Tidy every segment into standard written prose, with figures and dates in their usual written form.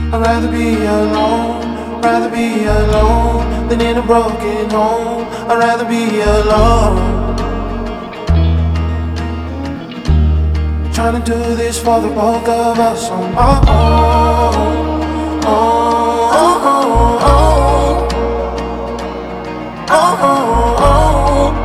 I'd rather be alone than in a broken home. I'd rather be alone. Trying to do this for the both of us on my own. Oh, oh, oh, oh. Oh, oh, oh.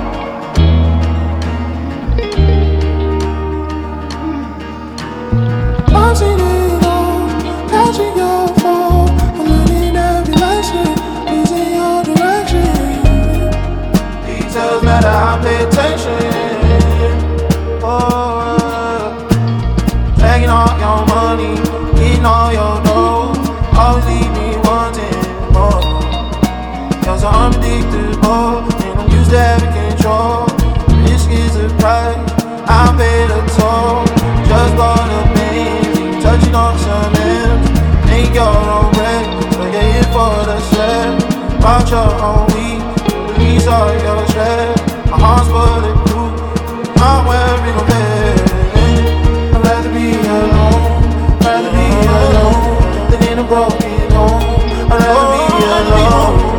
I've seen it all, catching your fall. I'm learning every lesson, losing your direction. Details matter, I pay attention. Oh, taking all your money, getting all your dough. Always leave me wanting more. Cause I'm unpredictable, and I'm used to having control. Risk is the price, I pay the toll. Just bought a Benz, touching on some M's. Make your own bread, forget it for the set. Watch your own week, release all your stress. My heart's bulletproof, I'm wearing a bed. I'd rather be alone than in a broken home. I'd rather be alone.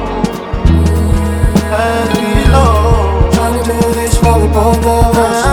Trying to do this for the both of us.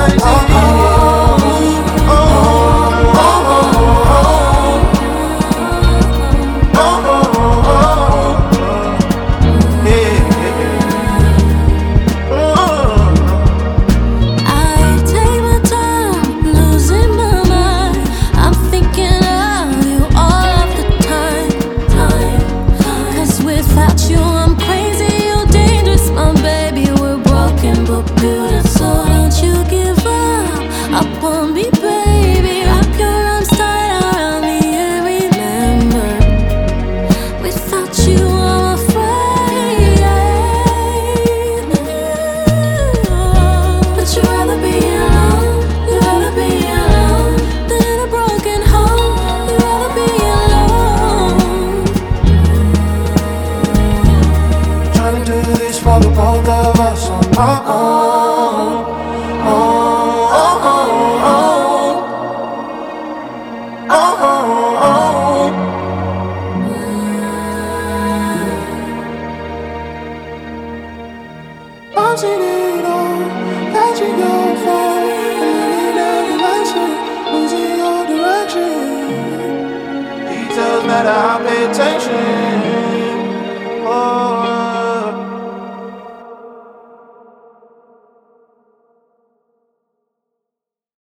For the both of us on our own. Oh, oh, oh, oh. Oh, oh, oh. I've seen it all, catching your fall, learning every lesson, losing your direction. Details matter, I pay attention.